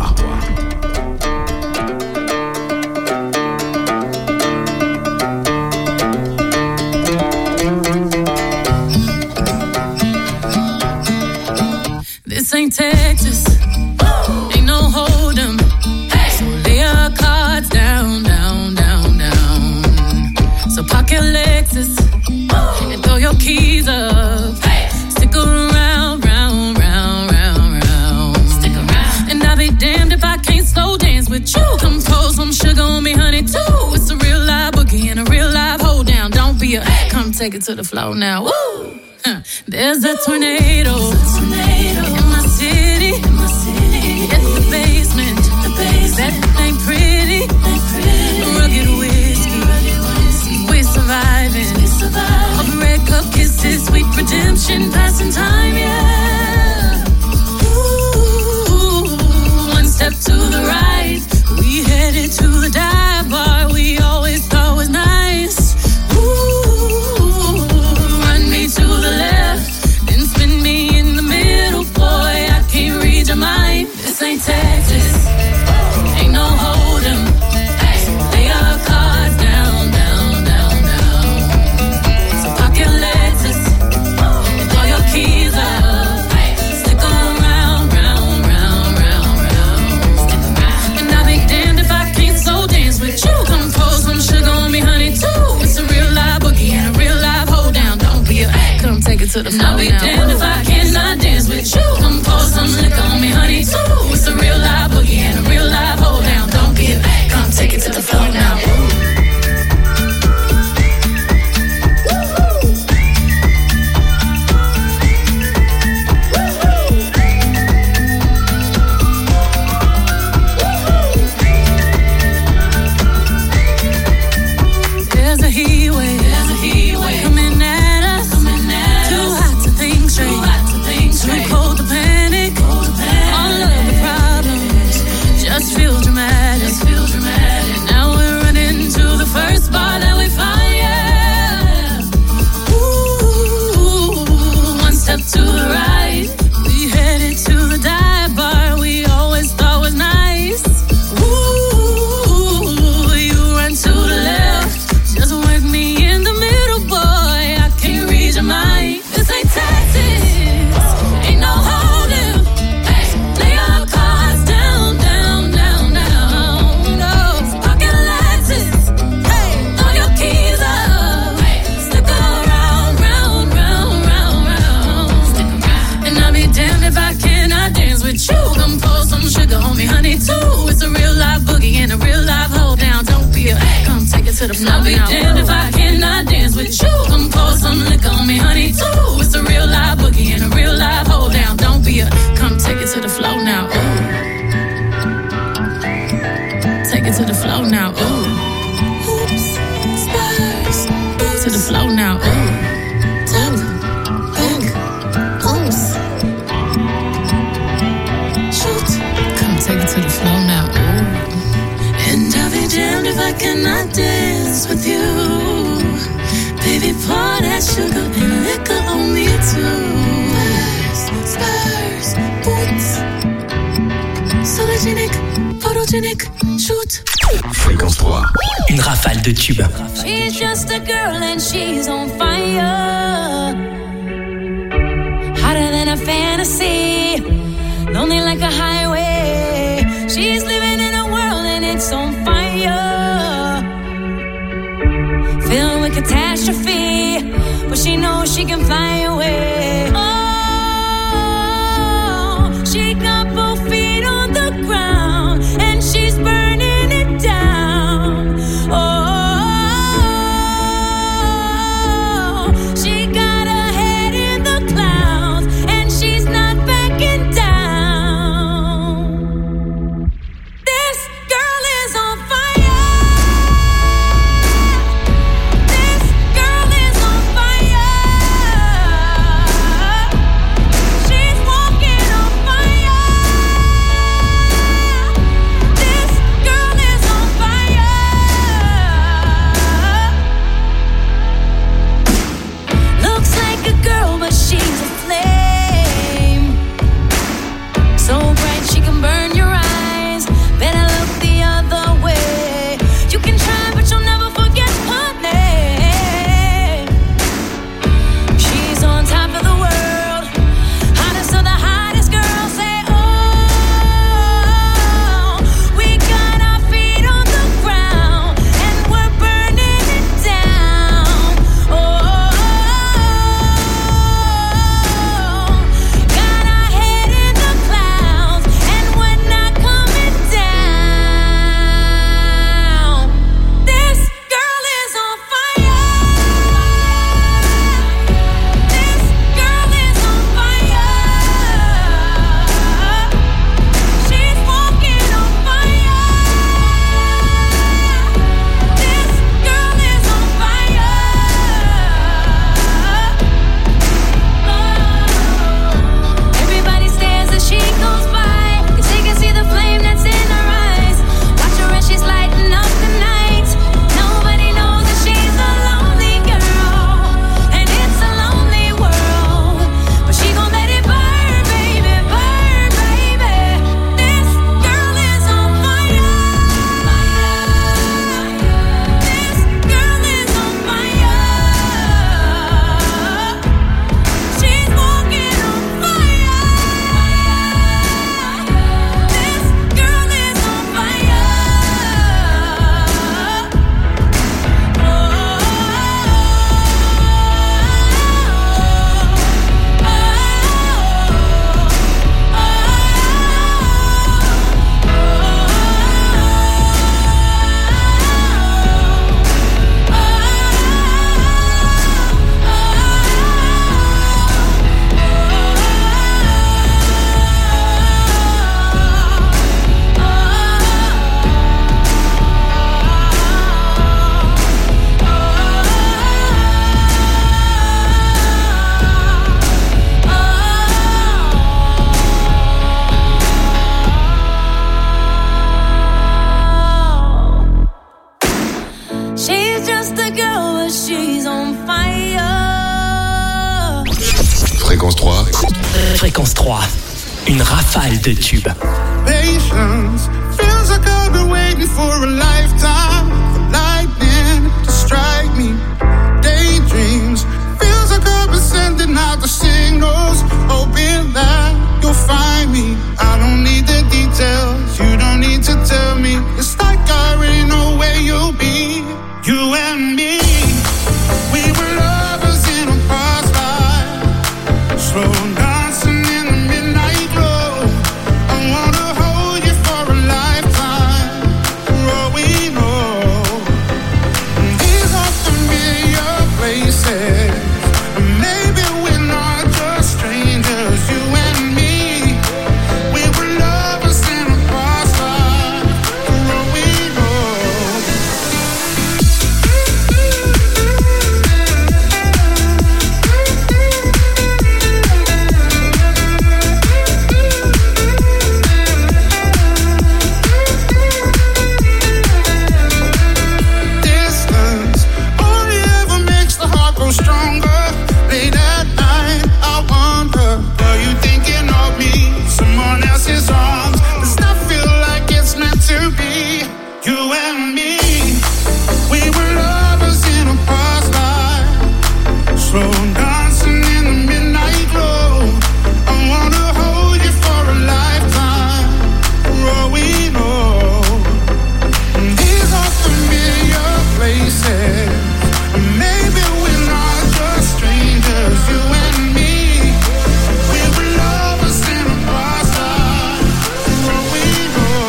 This ain't Texas, ain't no hold'em. So lay your cards down, down, down, down. So park your Lexus and throw your keys up. Stick around, round, round, round, round. Stick around. And I'll be damned if I can't slow dance with you. Come pour some sugar on me, honey, too. It's a real live boogie and a real live hold down. Don't be a come take it to the floor now. Woo! There's a tornado in my city. It's the basement. That ain't pretty. Rugged whiskey. We're surviving. Of red cup kisses, sweet redemption, passing time, yeah. Ooh, one step to the right, we headed to the dive bar we always thought was nice. Ooh, run me to the left, then spin me in the middle, boy, I can't read your mind. This ain't Texas, ain't no hold'em. Lay your cards down, down, down, down. So park your Lexus and throw your keys up. Stick around, round, round, round, round. And I'll be damned if I can't slow dance with you. Come pour some sugar on me, honey, too. It's a real live boogie and a real live hold down. Don't be a come take it to the floor. I'll be damned if I cannot dance with you. Come pour some liquor on me, honey, too. It's a real live boogie and a real live hold down. Don't be a come take it to the floor now. There's a heat wave coming at us. Too hot to think straight. Too cold to panic. All of the problems just feel dramatic. Now we're running to the first bar that we find, yeah. Ooh, one step to the right, we headed to the dive bar we always thought was nice. Ooh, you run to the left, just work me in the middle, boy, I can't read your mind. This ain't Texas, ain't no hold'em. Lay your cards down, down, down, down. No, pocket Lexus, throw your keys up. Stick around, round, round, round, round. And I'll be damned if I cannot dance with you. Come pour some sugar on me, honey, too. It's a real live boogie and a real live hold down. Don't be a come take it to the floor. I'll be damned if I cannot dance with you. Come pour some liquor on me, honey, too. It's a real live boogie and a real live hold down. Don't be a come take it to the floor now. Ooh. Take it to the floor now. Ooh. Oops, spurs. To the floor now. Ooh. Tap, hook, oops. Shoot. Come take it to the floor now. Ooh. And I'll be damned if I cannot dance with you. Baby, pour that sugar and liquor on me too. Spurs, boots. Sologenic, photogenic, shoot. Fréquence 3, une rafale de tubes. She's just a girl and she's on fire. Hotter than a fantasy. Lonely like a highway. She's living in a world and it's on fire. Filled with catastrophe, but she knows she can fly away. Oh, she got both feet on the ground and she's burning it down. Oh, she got her head in the clouds and she's not backing down. This girl is on fire. This girl is on fire. Fréquence 3, une rafale de tubes. Patience feels like I've been waiting for a lifetime for lightning to strike me. Daydreams feels like I've been sending out the signals, hoping that you'll find me. I don't need the details, you don't need to tell me. It's like I already know where you'll be. You and me, we were lovers in a past life, slow dancing in the midnight glow. I wanna hold you for a lifetime, for all we know. These are familiar places, maybe we're not just strangers. You and me, we were lovers in a past life, for all we know. Distance only ever makes the heart grow stronger. Late at night, I wonder, are you thinking of me? Someone else's arms does not feel like it's meant to be. You and me, we were lovers in a past life, slow dancing in the midnight glow. I wanna hold you for a lifetime, for all we know. These are familiar places, maybe we're not just strangers. You and me, we were lovers in a past life, for all we know.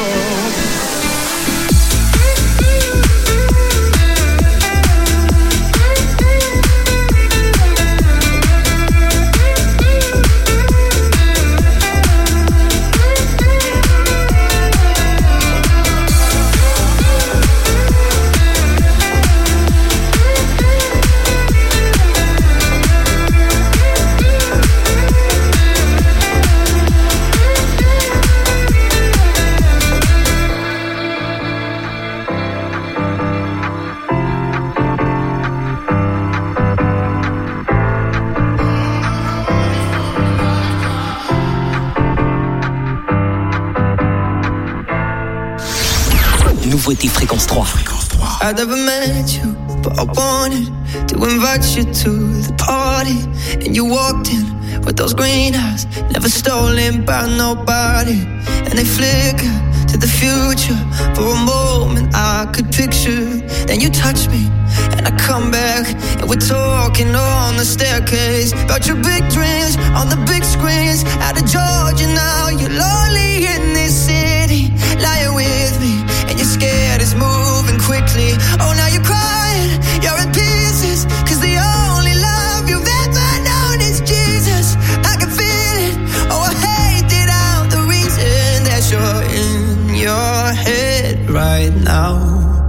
Nouveauté Fréquence 3. I never met you, but I wanted to invite you to the party. And you walked in with those green eyes, never stolen by nobody. And they flicker to the future. For a moment I could picture. Then you touch me, and I come back, and we're talking on the staircase about your big dreams on the big screens. Out of Georgia now, you're lonely in this city, lying with me. And you're scared it's moving quickly. Oh, now you're crying, you're in pieces, 'cause the only love you've ever known is Jesus. I can feel it, oh, I hate it, I'm the reason that you're in your head right now,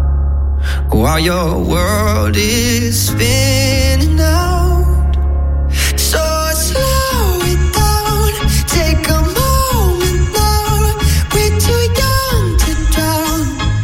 while your world is spinning out. So slow it down, take a moment now. We're too young to drown.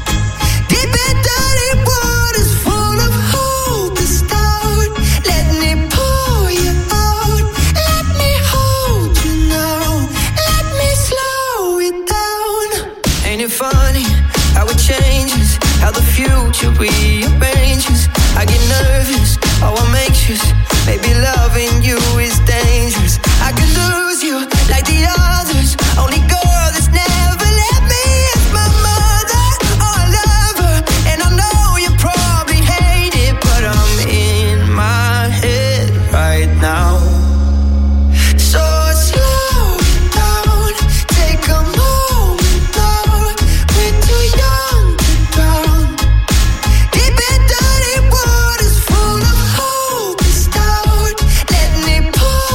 Deep and dirty waters full of hope is down. Let me pour you out. Let me hold you now. Let me slow it down. Ain't it funny how it changes, how the future rearranges? I get nervous, oh I'm anxious. Maybe loving you is dangerous. I could lose you like the others. Only girl that's never left me is my mother. Oh, I love her, and I know you probably hate it, but I'm in my head right now. So slow it down, take a moment now. We're too young to drown. Deep and dirty waters full of hope is down. Let me pour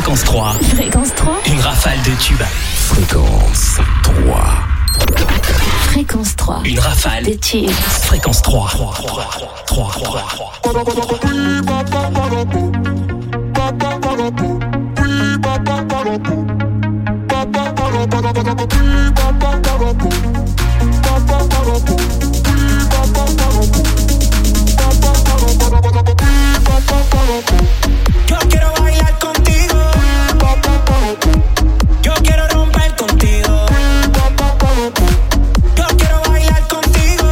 Fréquence 3. Fréquence 3. Une rafale de tubes. Fréquence 3. Fréquence 3. Une rafale de tubes. Fréquence 3. 3. Yo quiero bailar contigo. Yo quiero romper contigo. Yo quiero bailar contigo.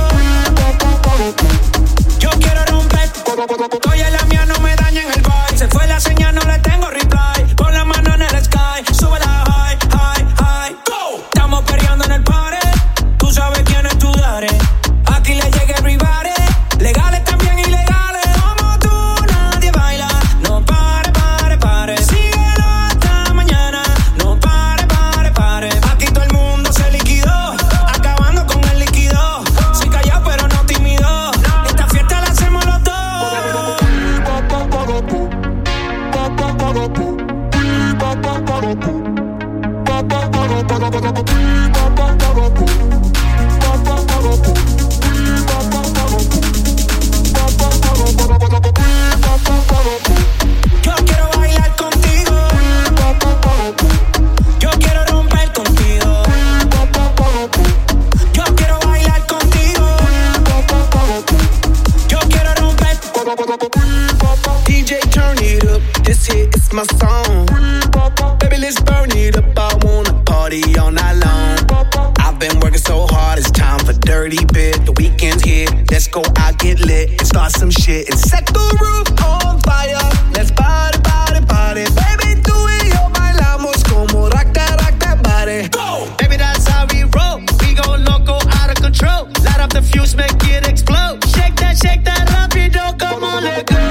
Yo quiero romper. Oye, la mía no me daña en el vibe. Se fue la señal, no le tengo reply. Con la mano en el sky, sube la high, high, high. Go. Estamos perreando en el party. Tú sabes quién es tu daddy. Aquí le llega everybody. Legales también ilegales. Como tú nadie baila. No pare, pare, pare. Síguelo hasta mañana. No pare, pare, pare. Aquí todo el mundo se liquidó. Acabando con el líquido. Soy callado pero no tímido. Esta fiesta la hacemos los dos. Yo quiero bailar contigo. Yo quiero romper contigo. Yo quiero bailar contigo. Yo quiero romper. DJ, turn it up. This hit is my song. Baby, let's burn it up. I wanna party all night long. I've been working so hard, it's time for dirty bit. The weekend's here, let's go out, get lit, and start some shit and set the roof on fire. Let's party, party, party. Baby, tú y yo bailamos como rock that body. Go. Baby, that's how we roll. We go loco, out of control. Light up the fuse, make it explode. Shake that rapido, come on, let go.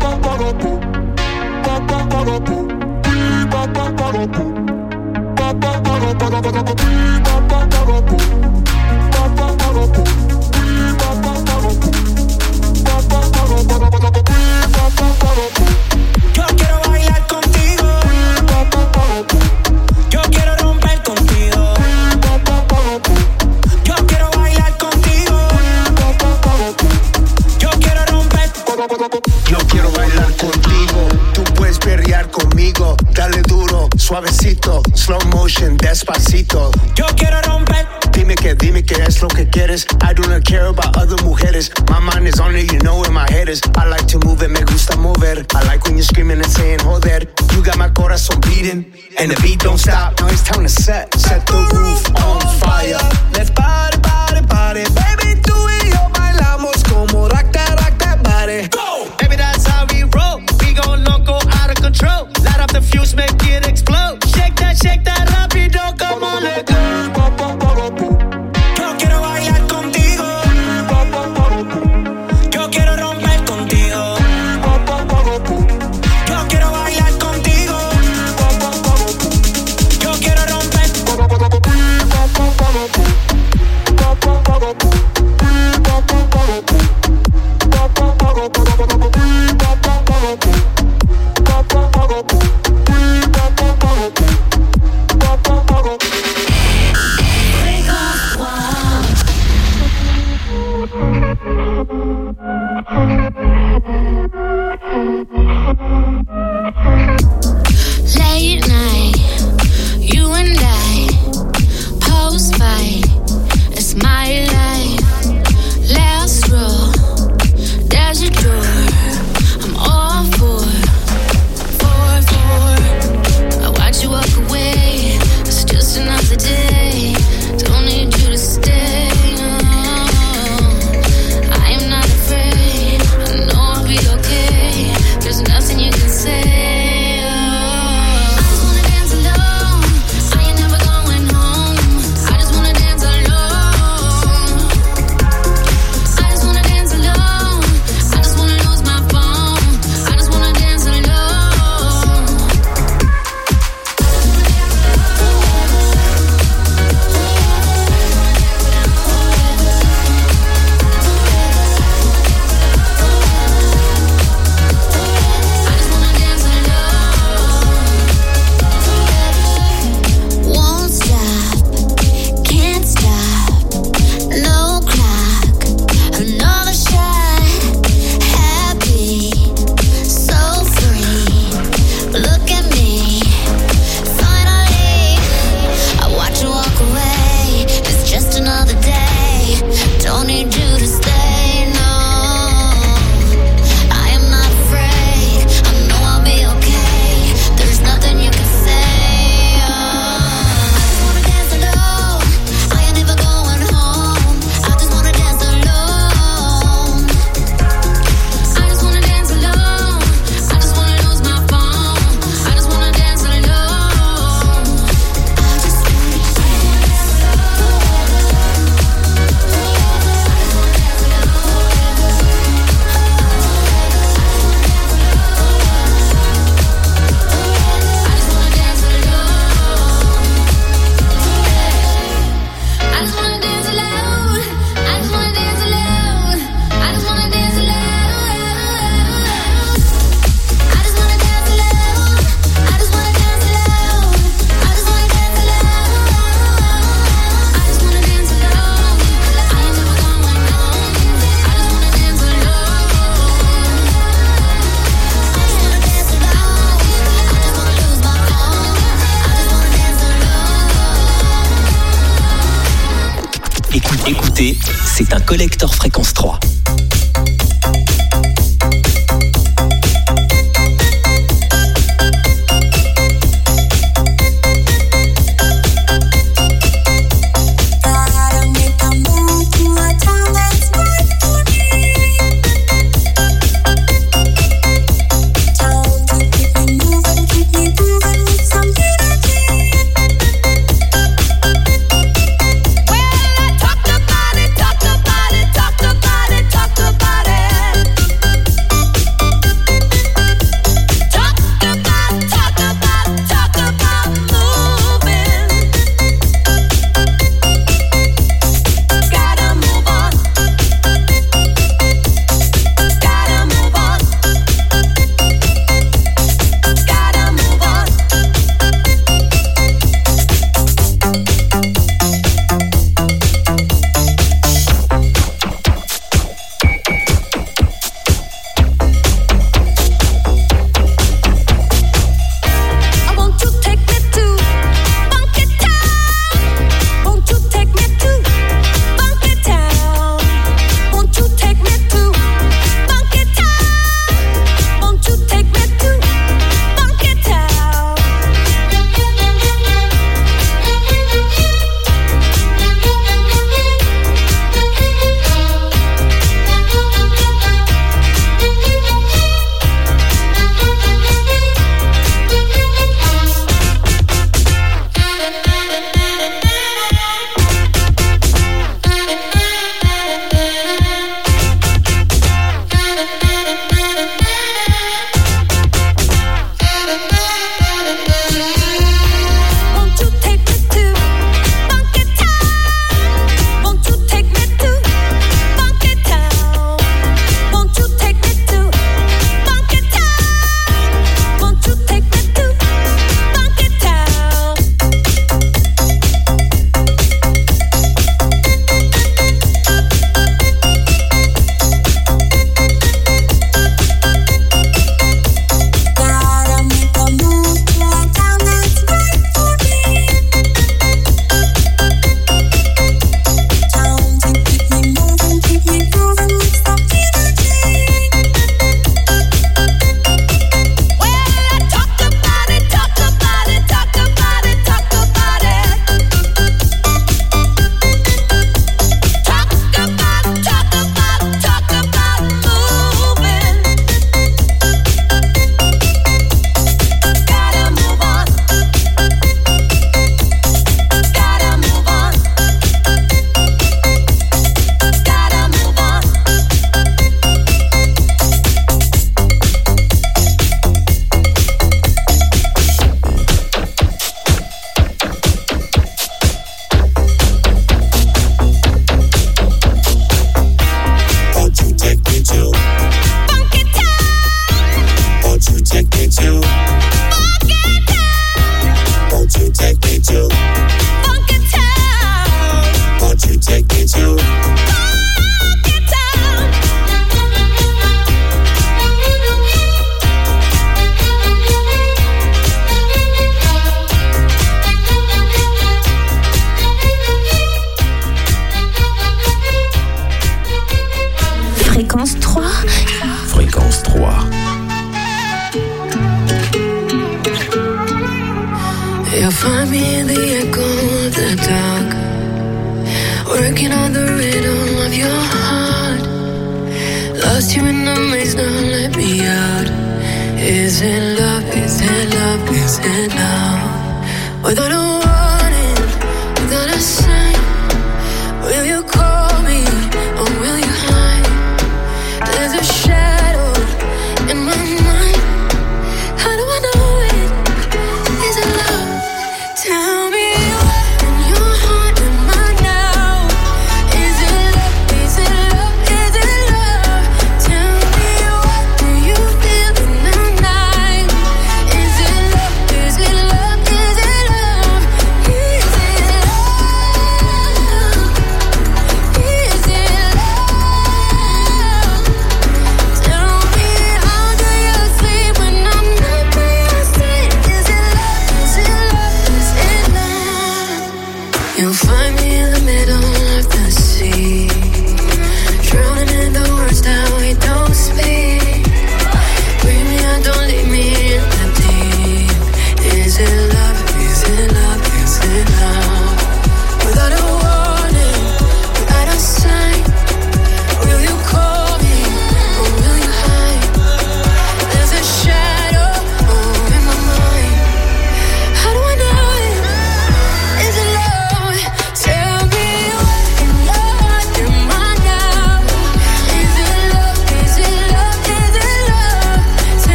Yo quiero bailar contigo. Yo quiero romper contigo. Yo quiero bailar contigo. Yo quiero romper. Yo quiero bailar contigo, tú puedes perrear conmigo. Dale duro, suavecito, slow motion, despacito. Yo quiero romper. Dime que es lo que quieres. I do not care about other mujeres. My mind is on it, you know where my head is. I like to move it, me gusta mover. I like when you're screaming and saying, joder. You got my corazón beating, and the beat don't stop. Now it's time to set the roof on fire. Let's party, party, party. Baby, tú y yo bailamos como rock that body. Go. Baby, that's how we roll. We go loco, out of control. Light up the fuse, make it explode. Shake that rapido, come on, let go. Yo quiero bailar contigo. Yo quiero romper contigo. Yo quiero bailar contigo. Yo quiero romper. Écoutez, c'est un collector fréquence 3.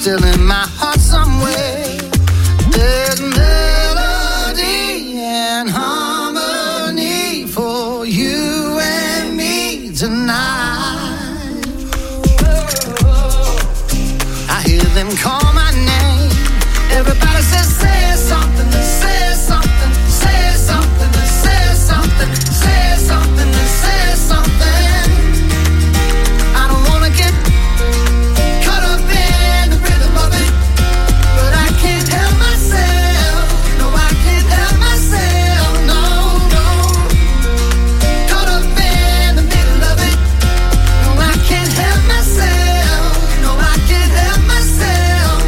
still in my heart somewhere. There's melody and harmony for you and me tonight. I hear them call my name. Everybody says, say something, say something, say something, say something, say something, say something. I don't wanna get caught up in the rhythm of it, but I can't help myself. No, I can't help myself. No, no. Caught up in the middle of it. No, I can't help myself. No, I can't help myself.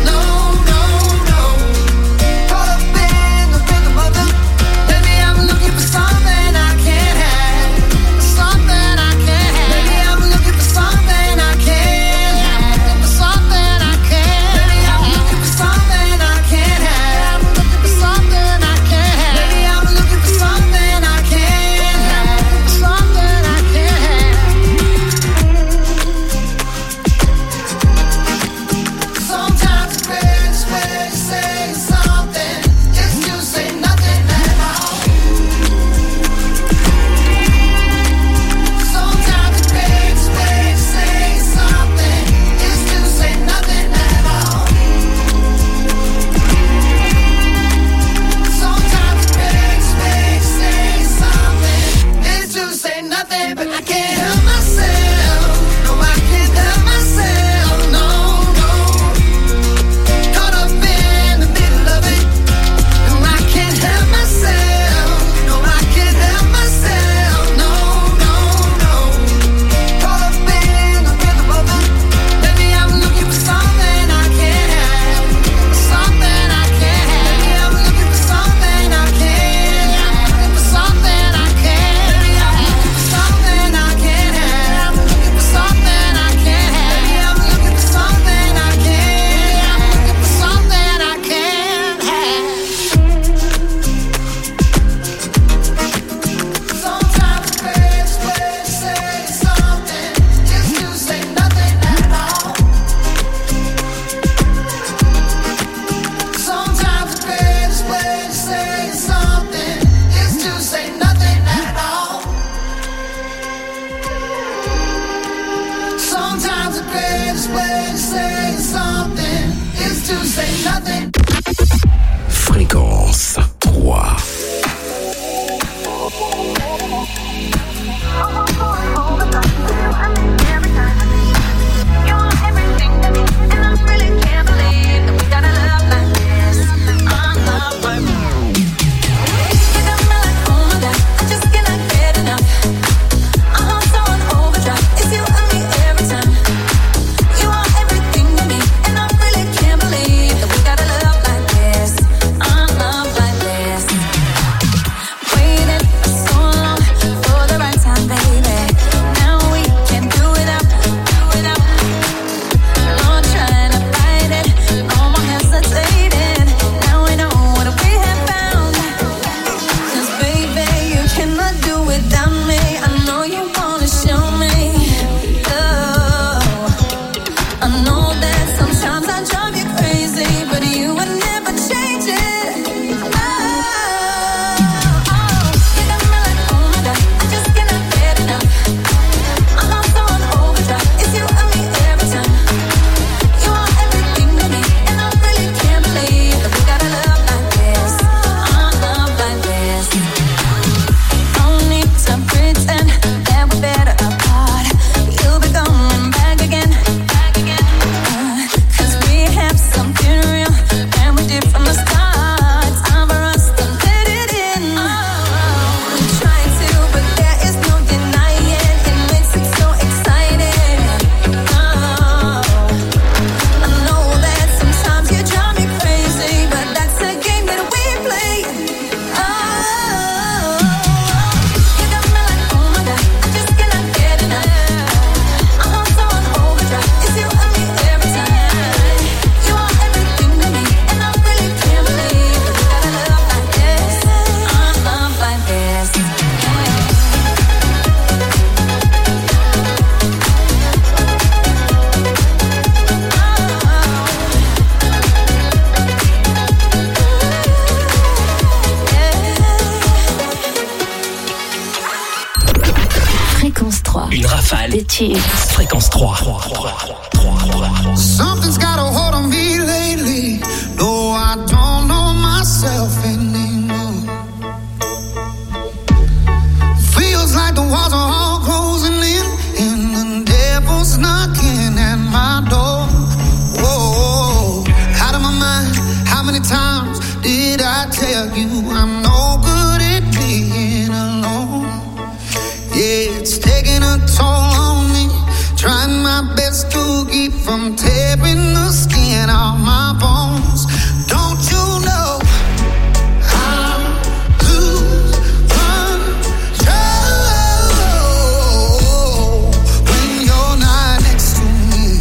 Active. Fréquence 3. Something's got a hold on me lately. No, I don't know myself anymore. Feels like the walls are all closing in, and the devil's knocking at my door. Whoa, out of my mind. How many times did I tell you I'm no good at being alone? Yeah, it's taking a toll on me. Trying my best to keep from tearing the skin off my bones. Don't you know I lose control when you're not next to me?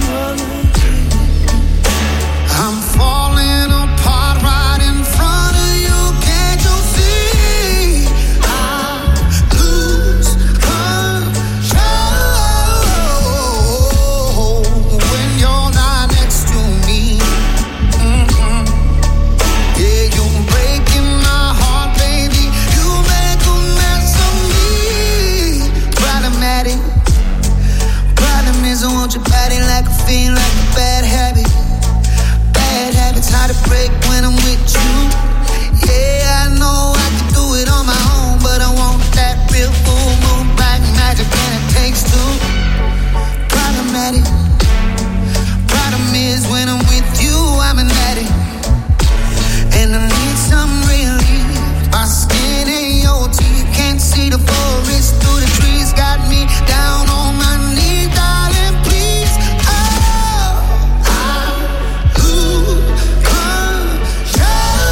I'm falling apart right in front of you. Can't you see? I lose control when you're not next to me. Yeah, you're breaking my heart, baby. You make a mess of me. Problematic. Problem is I want your body like a fiend, like a bad habit. Bad habits hard to break when I'm with you. Yeah, I know I can do it on my own, but I want that real full moon black magic, and it takes two. Problematic. Problem is when I'm with you, I'm an addict, and I need some relief. My skin ain't your teeth, can't see the forest through the trees. Got me down on my knees, darling, please. Oh, I lose control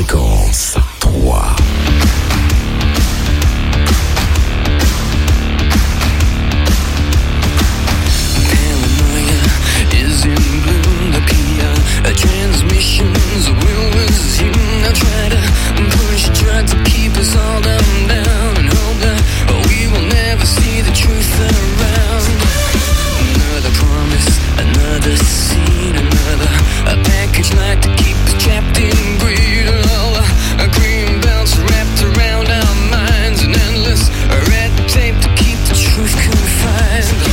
Fréquence 3. Transmissions will resume. I try to push, try to keep us all down and hope that we will never see the truth around. Another promise, another scene, another package like to keep us trapped in greed. A green belts wrapped around our minds, an endless red tape to keep the truth confined.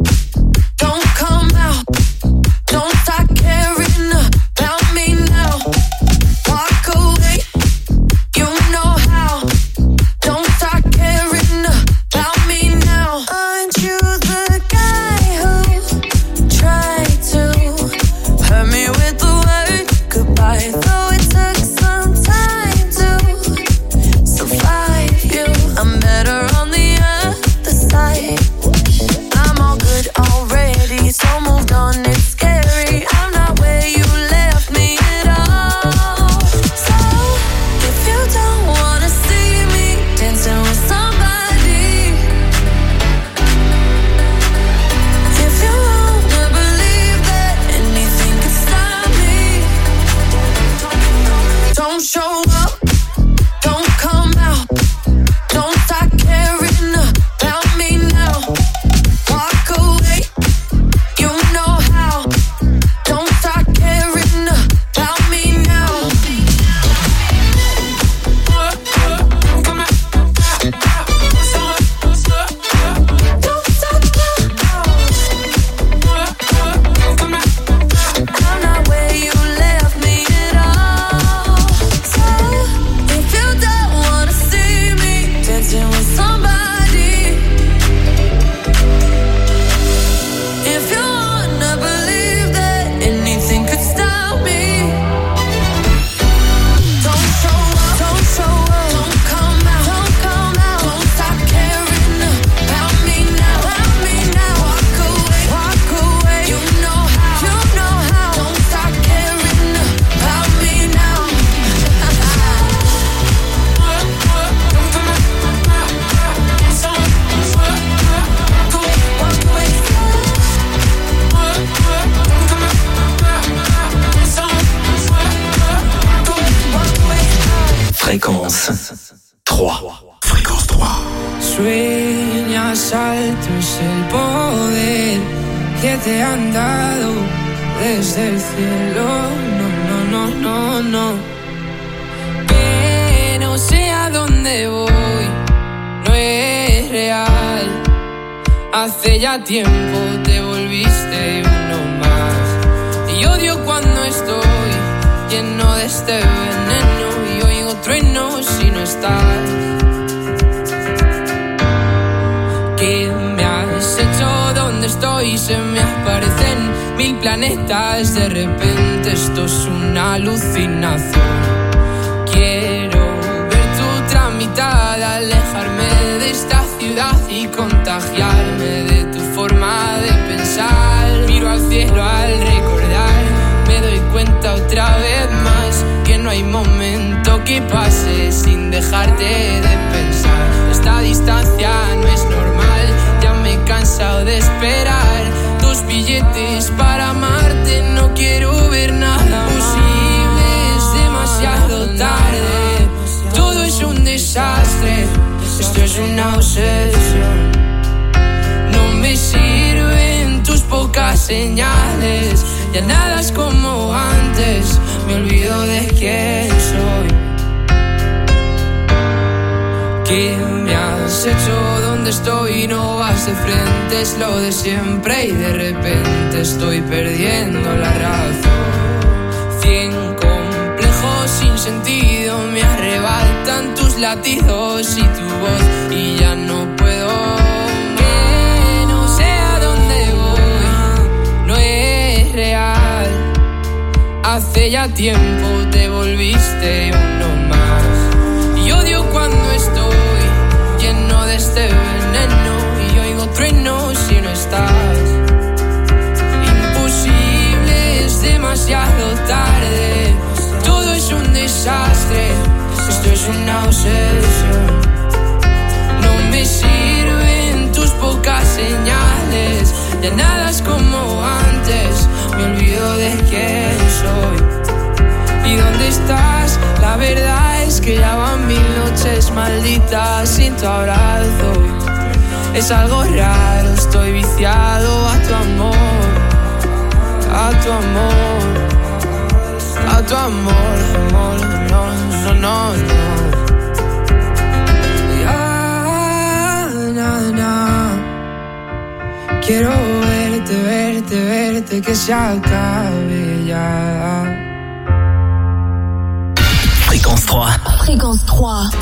Don't start caring about me now. Fréquence 3. Fréquence 3. Sueñas alto, es el poder que te han dado desde el cielo. No. Que no sé a dónde voy, no es real. Hace ya tiempo te volviste uno más. Y odio cuando estoy lleno de este veneno y oigo truenos si no estás. ¿Qué me has hecho? ¿Dónde estoy? Se me aparecen 1000 planetas. De repente esto es una alucinación. Quiero ver tu tramitada, alejarme de esta ciudad y contagiarme de tu forma de pensar. Miro al cielo al recordar, me doy cuenta otra vez más que no hay momento que pase sin dejarte de pensar. Esta distancia no es normal, ya me he cansado de esperar. 2 billetes para amarte, no quiero ver nada posible, es demasiado tarde. Todo es un desastre, esto es una obsesión. No me sirven tus pocas señales, ya nada es como antes, me olvido de quién soy. ¿Qué me has hecho? ¿Dónde estoy? No vas de frente, es lo de siempre y de repente estoy perdiendo la razón. 100 complejos sin sentido me arrebatan tus latidos y tu voz y ya no puedo. Que no sé a dónde voy, no es real. Hace ya tiempo te volviste uno más. Y odio cuando estoy lleno de este veneno y oigo truenos si no estás. Imposible, es demasiado tarde. Todo es un desastre, esto es una obsesión. No me sirven tus pocas señales, ya nada es como antes, me olvido de quién soy. ¿Y dónde estás? La verdad es que ya van 1000 noches malditas sin tu abrazo. Es algo raro, estoy viciado a tu amor, a tu amor, a tu amor, amor, no. Quiero verte, que se acabe ya. Fréquence 3. Fréquence 3.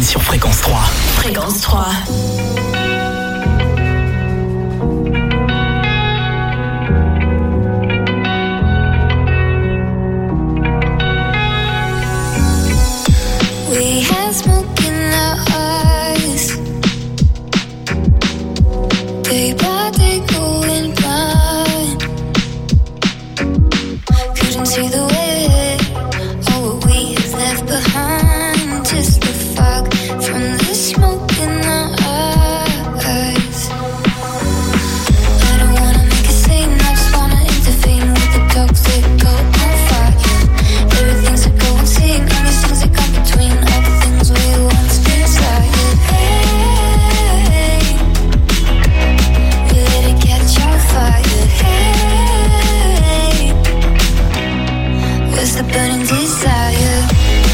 sur Fréquence 3. Fréquence 3. We had smoke in our eyes, day by day going blind. Couldn't see the way, all what we have left behind. Just the fog from the smoke in our eyes. I don't wanna make a scene, I just wanna intervene with the toxic cold on fire. Everything's a go and see, and these things that come between all the things we once desired. Hey, we let it catch on fire. Hey, where's the burning desire?